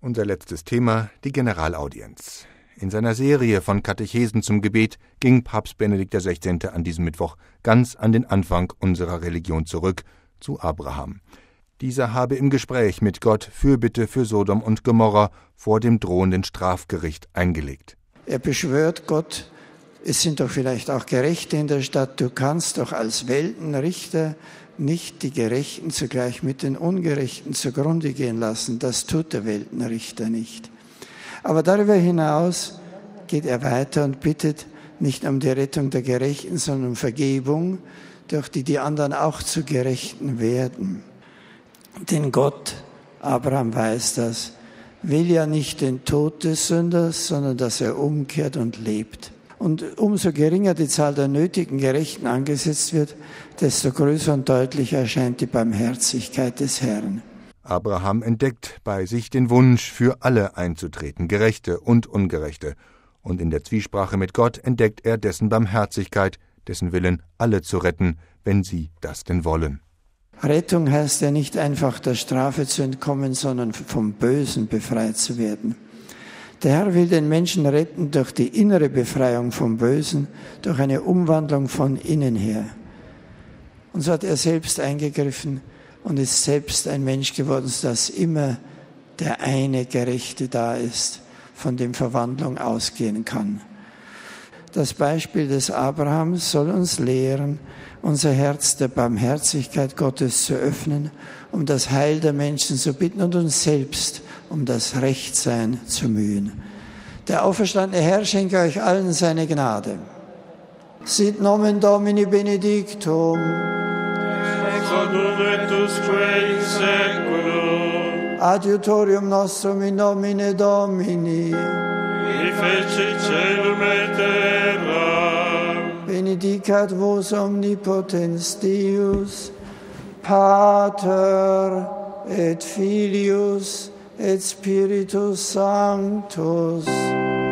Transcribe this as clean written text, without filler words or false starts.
Unser letztes Thema, die Generalaudienz. In seiner Serie von Katechesen zum Gebet ging Papst Benedikt XVI. An diesem Mittwoch ganz an den Anfang unserer Religion zurück, zu Abraham. Dieser habe im Gespräch mit Gott Fürbitte für Sodom und Gomorra vor dem drohenden Strafgericht eingelegt. Er beschwört Gott, es sind doch vielleicht auch Gerechte in der Stadt, du kannst doch als Weltenrichter nicht die Gerechten zugleich mit den Ungerechten zugrunde gehen lassen. Das tut der Weltenrichter nicht. Aber darüber hinaus geht er weiter und bittet nicht um die Rettung der Gerechten, sondern um Vergebung, durch die die anderen auch zu Gerechten werden. Denn Gott, Abraham weiß das, will ja nicht den Tod des Sünders, sondern dass er umkehrt und lebt. Und umso geringer die Zahl der nötigen Gerechten angesetzt wird, desto größer und deutlicher erscheint die Barmherzigkeit des Herrn. Abraham entdeckt bei sich den Wunsch, für alle einzutreten, Gerechte und Ungerechte. Und in der Zwiesprache mit Gott entdeckt er dessen Barmherzigkeit, dessen Willen, alle zu retten, wenn sie das denn wollen. Rettung heißt ja nicht einfach der Strafe zu entkommen, sondern vom Bösen befreit zu werden. Der Herr will den Menschen retten durch die innere Befreiung vom Bösen, durch eine Umwandlung von innen her. Und so hat er selbst eingegriffen und ist selbst ein Mensch geworden, sodass immer der eine Gerechte da ist, von dem Verwandlung ausgehen kann. Das Beispiel des Abrahams soll uns lehren, unser Herz der Barmherzigkeit Gottes zu öffnen, um das Heil der Menschen zu bitten und uns selbst um das Rechtsein zu mühen. Der auferstandene Herr schenke euch allen seine Gnade. Sit nomen Domini benedictum. Adiutorium nostrum in nomine Domini. Benedicat vos omnipotens Deus, Pater et Filius et Spiritus Sanctus.